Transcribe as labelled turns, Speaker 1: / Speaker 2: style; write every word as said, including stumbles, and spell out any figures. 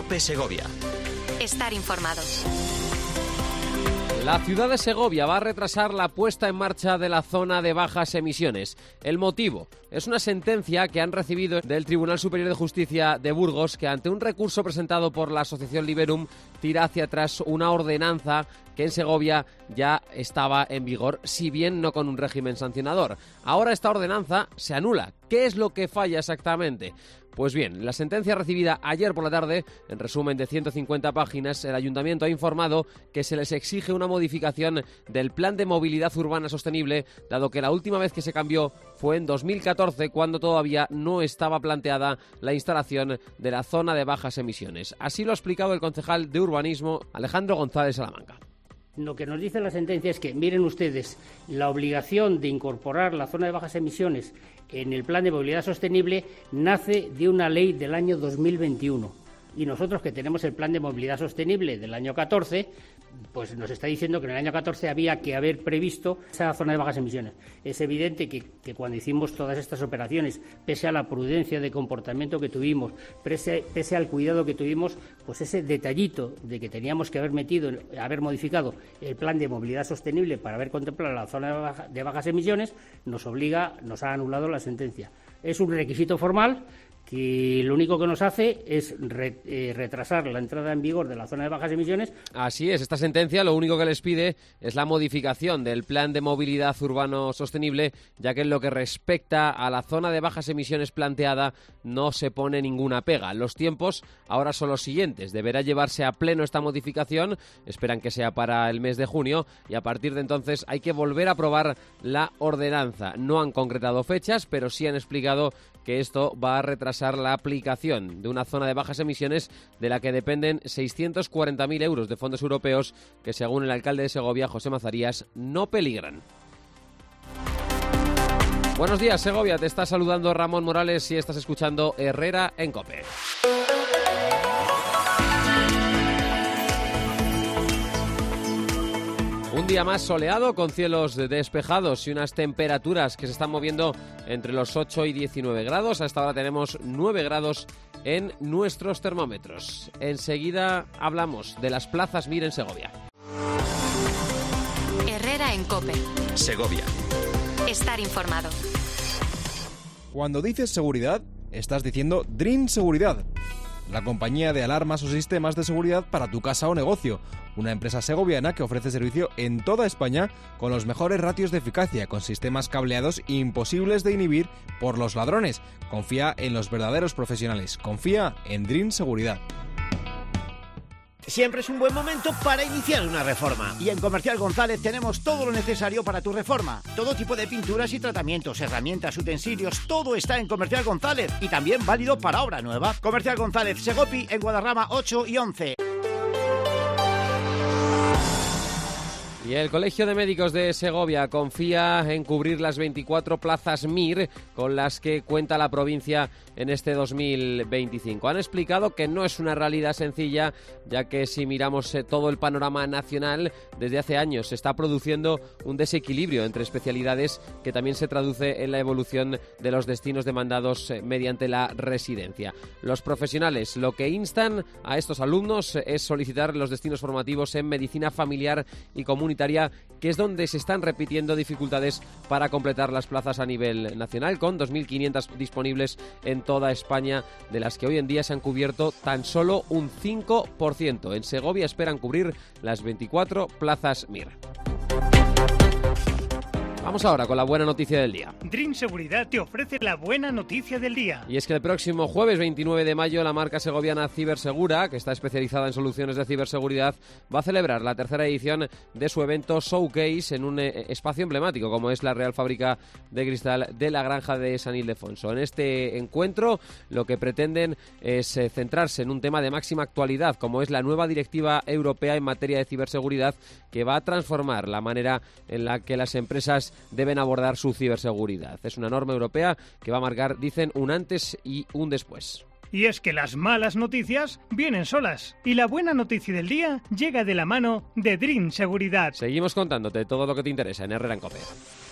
Speaker 1: COPE Segovia.
Speaker 2: Estar informado.
Speaker 3: La ciudad de Segovia va a retrasar la puesta en marcha de la zona de bajas emisiones. El motivo es una sentencia que han recibido del Tribunal Superior de Justicia de Burgos, que ante un recurso presentado por la asociación Liberum tira hacia atrás una ordenanza que en Segovia ya estaba en vigor, si bien no con un régimen sancionador. Ahora esta ordenanza se anula. ¿Qué es lo que falla exactamente? Pues bien, la sentencia recibida ayer por la tarde, en resumen de ciento cincuenta páginas, el Ayuntamiento ha informado que se les exige una modificación del Plan de Movilidad Urbana Sostenible, dado que la última vez que se cambió fue en dos mil catorce, cuando todavía no estaba planteada la instalación de la zona de bajas emisiones. Así lo ha explicado el concejal de Urbanismo, Alejandro González Salamanca.
Speaker 4: Lo que nos dice la sentencia es que, miren ustedes, la obligación de incorporar la zona de bajas emisiones en el Plan de Movilidad Sostenible nace de una ley del año dos mil veintiuno. Y nosotros, que tenemos el Plan de Movilidad Sostenible del año catorce, pues nos está diciendo que en el año catorce había que haber previsto esa zona de bajas emisiones. Es evidente que, que cuando hicimos todas estas operaciones, pese a la prudencia de comportamiento que tuvimos, pese, pese al cuidado que tuvimos, pues ese detallito de que teníamos que haber metido, haber modificado el Plan de Movilidad Sostenible para haber contemplado la zona de, baja, de bajas emisiones, nos obliga, nos ha anulado la sentencia. Es un requisito formal que lo único que nos hace es re, eh, retrasar la entrada en vigor de la zona de bajas emisiones.
Speaker 3: Así es, esta sentencia lo único que les pide es la modificación del Plan de Movilidad Urbano Sostenible, ya que en lo que respecta a la zona de bajas emisiones planteada no se pone ninguna pega. Los tiempos ahora son los siguientes: deberá llevarse a pleno esta modificación, esperan que sea para el mes de junio, y a partir de entonces hay que volver a aprobar la ordenanza. No han concretado fechas, pero sí han explicado que esto va a retrasar la aplicación de una zona de bajas emisiones de la que dependen seiscientos cuarenta mil euros de fondos europeos que, según el alcalde de Segovia, José Mazarías, no peligran. Buenos días, Segovia. Te está saludando Ramón Morales y estás escuchando Herrera en COPE. Un día más soleado, con cielos despejados y unas temperaturas que se están moviendo entre los ocho y diecinueve grados. Hasta ahora tenemos nueve grados en nuestros termómetros. Enseguida hablamos de las plazas Mir en Segovia.
Speaker 2: Herrera en COPE.
Speaker 1: Segovia.
Speaker 2: Estar informado.
Speaker 5: Cuando dices seguridad, estás diciendo Dream Seguridad, la compañía de alarmas o sistemas de seguridad para tu casa o negocio. Una empresa segoviana que ofrece servicio en toda España con los mejores ratios de eficacia, con sistemas cableados imposibles de inhibir por los ladrones. Confía en los verdaderos profesionales. Confía en Dream Seguridad.
Speaker 6: Siempre es un buen momento para iniciar una reforma. Y en Comercial González tenemos todo lo necesario para tu reforma. Todo tipo de pinturas y tratamientos, herramientas, utensilios, todo está en Comercial González. Y también válido para obra nueva. Comercial González, Segopi, en Guadarrama ocho y once.
Speaker 3: Y el Colegio de Médicos de Segovia confía en cubrir las veinticuatro plazas Mir con las que cuenta la provincia en este dos mil veinticinco. Han explicado que no es una realidad sencilla, ya que si miramos todo el panorama nacional, desde hace años se está produciendo un desequilibrio entre especialidades que también se traduce en la evolución de los destinos demandados mediante la residencia. Los profesionales lo que instan a estos alumnos es solicitar los destinos formativos en medicina familiar y comunitaria, que es donde se están repitiendo dificultades para completar las plazas a nivel nacional, con dos mil quinientas disponibles en toda España, de las que hoy en día se han cubierto tan solo un cinco por ciento. En Segovia esperan cubrir las veinticuatro plazas Mir. Vamos ahora con la buena noticia del día.
Speaker 7: Dream Seguridad te ofrece la buena noticia del día.
Speaker 3: Y es que el próximo jueves veintinueve de mayo la marca segoviana Cibersegura, que está especializada en soluciones de ciberseguridad, va a celebrar la tercera edición de su evento Showcase en un eh, espacio emblemático como es la Real Fábrica de Cristal de la Granja de San Ildefonso. En este encuentro lo que pretenden es eh, centrarse en un tema de máxima actualidad, como es la nueva Directiva Europea en materia de ciberseguridad, que va a transformar la manera en la que las empresas deben abordar su ciberseguridad. Es una norma europea que va a marcar, dicen, un antes y un después.
Speaker 7: Y es que las malas noticias vienen solas y la buena noticia del día llega de la mano de Dream Seguridad.
Speaker 3: Seguimos contándote todo lo que te interesa en Herrera en COPE.